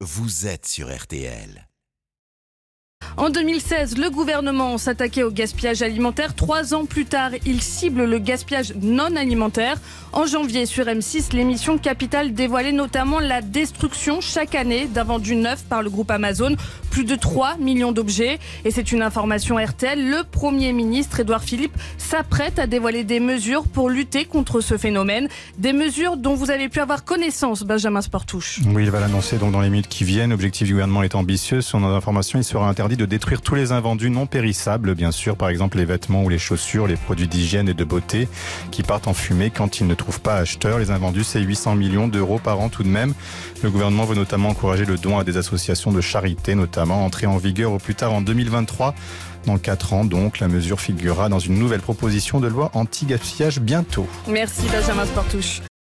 vous êtes sur RTL. En 2016, le gouvernement s'attaquait au gaspillage alimentaire. 3 ans plus tard, il cible le gaspillage non alimentaire. En janvier, sur M6, l'émission Capital dévoilait notamment la destruction chaque année d'invendus neufs par le groupe Amazon. Plus de 3 millions d'objets. Et c'est une information RTL. Le Premier ministre, Édouard Philippe, s'apprête à dévoiler des mesures pour lutter contre ce phénomène. Des mesures dont vous avez pu avoir connaissance, Benjamin Sportouche. Oui, il va l'annoncer donc dans les minutes qui viennent. L'objectif du gouvernement est ambitieux. Selon nos informations, il sera interdit de détruire tous les invendus non périssables, bien sûr, par exemple les vêtements ou les chaussures, les produits d'hygiène et de beauté qui partent en fumée quand ils ne trouvent pas acheteur. Les invendus, c'est 800 millions d'euros par an tout de même. Le gouvernement veut notamment encourager le don à des associations de charité, notamment entrée en vigueur au plus tard en 2023. Dans 4 ans, donc, la mesure figurera dans une nouvelle proposition de loi anti-gaspillage bientôt. Merci Benjamin Sportouche.